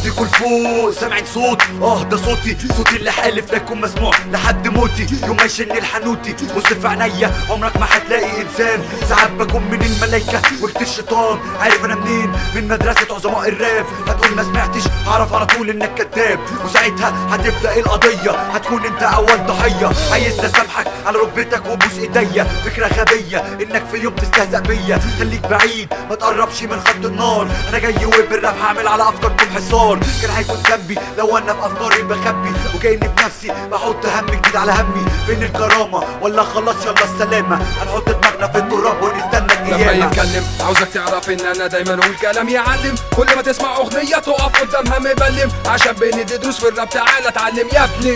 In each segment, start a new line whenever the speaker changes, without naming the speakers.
ايديكوا لفوق سامعين صوت ده صوتي اللي حالف لكم مسموع لحد موتي. يوم ما يشن الحنوتي بص في عينيا عمرك ما هتلاقي انسان. ساعات بكون من الملايكة وقت الشيطان. عارف انا منين؟ من مدرسة عظماء الراب. هتقول ما سمعتش هعرف على طول انك كذاب، وساعتها هتبدأ القضية هتكون انت اول ضحية. عايز اسامحك على ركبتك وبوس ايديا، فكرة غبية انك في يوم تستهزأ بيا. خليك بعيد ما تقربش من خط النار. انا جاي وبالراب هعمل على افكاركم حصار. كان هيكون ذنبي لو انا في افكاري بخبي، وكأني بنفسي بحط هم جديد على همي. فين الكرامة ولا خلاص يلا السلامة؟ هنحط دماغنا في التراب ونستنى القيامة.
لما يتكلم عاوزك تعرف ان انا دايما اقول كلام يعلم. كل ما تسمع اغنية تقف قدامها مبلم، عشان بندي دروس في الراب. تعالى اتعلم يا ابني،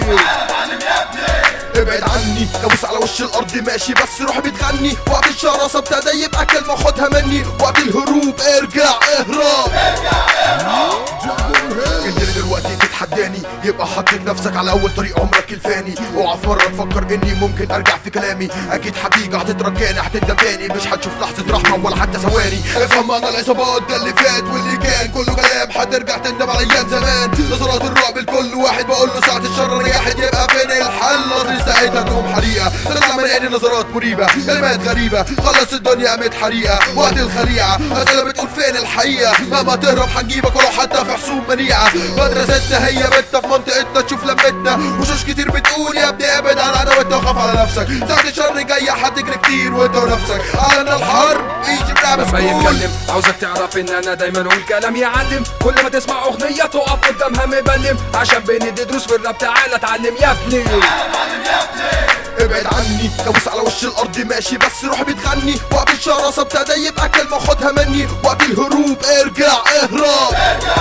ابعد عني كابوس على وش الارض ماشي بس روحي بتغني. وقت الشراسة ابتدى يبقى كلمة خدها مني. وقت الهروب ارجع اهرب. انت دلوقتي تتحداني يبقى حطيت نفسك على اول طريق عمرك الفاني. اوعى في مرة تفكر اني ممكن ارجع في كلامي. اكيد هتيجي هتترجاني هتندم تاني، مش هتشوف لحظة رحمة ولا حتى ثواني. افهم معنى العصابات ده اللي فات واللي كان كله كلام. هترجع تندم على ايام زمان. نظرات الرعب لكل واحد بقول له ساعة الشر ريحت. يبقى فين الحل؟ نظري ساعتها تقوم حريقة تطلع من عيني نظرات مريبة. كلمات غريبة خلص الدنيا قامت حريقة. وقت الخليعة اسئلة بتقول فين الحقيقة؟ مهما تهرب هنجيبك ولو حتى في حسوب منيعة. مدرستنا هي بيتنا في منطقتنا تشوف لمتنا. وشوش كتير بتقول يا ابني ابعد عن عداوتنا وخاف على نفسك. ساعة الشر جاية هتجري كتير وانت ونفسك. اعلن الحرب يجي بلعب
لما يتكلم عاوزك تعرف ان انا دايما اقول كلام يعلم. كل ما تسمع اغنية تقف قدامها مبلم، عشان بندي دروس في الراب. تعالى اتعلم يا ابني،
ابعد عني كابوس على وش الارض ماشي بس روحي بتغني. وقت الشراسة ابتدى يبقى كلمة خدها مني. وقت الهروب ارجع اهرب.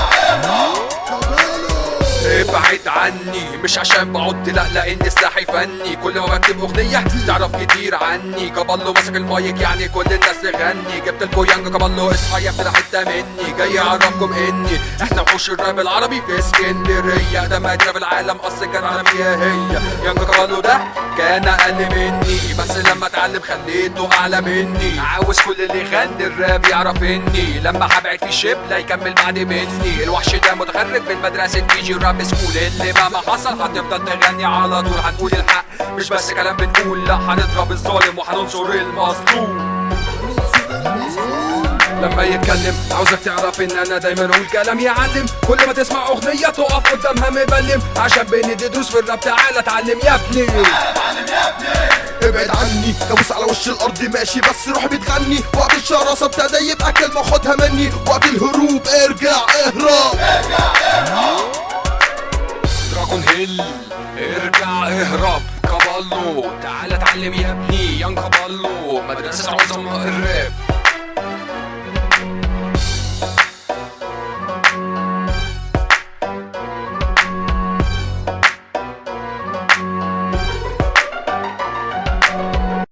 ابعد عني مش عشان بعض لا لان سلاحي فني. كل ما بكتب اغنية تعرف كتير عني. كابالو ماسك المايك يعني كل الناس تغني. جبت الكويانج كابالو اصحى يا ابني حتة مني. جاي اعرفكم اني احنا وحوش الراب العربي في اسكندرية. ده مدينة في العالم اصل كان عالمية هي. يانج كابالو ده كان اقل مني بس لما اتعلم خليته اعلى مني. عاوز كل اللي يغني الراب يعرف اني لما هبعد في شبلة يكمل بعد مني. الوحش ده متخرج من مدرسة تيجي راب سكول. اللي مهما حصل هتفضل تغني على طول. هنقول الحق مش بس كلام بنقول، لا هنضرب الظالم وهننصر المظلوم. لما يتكلم عاوزك تعرف ان انا دايما اقول كلام يعلم. كل ما تسمع اغنية تقف قدامها مبلم، عشان بندي دروس في الراب. تعالى اتعلم يا ابني،
ابعد عني كابوس على وش الارض ماشي بس روحي بتغني. وقت الشراسة ابتدى يبقى كلمة خدها مني. وقت الهروب ارجع اهرب.
دراجون هيل ارجع اهرب. كابالو تعالى اتعلم يا ابني. يانج كابالو مدرسة عظماء الراب.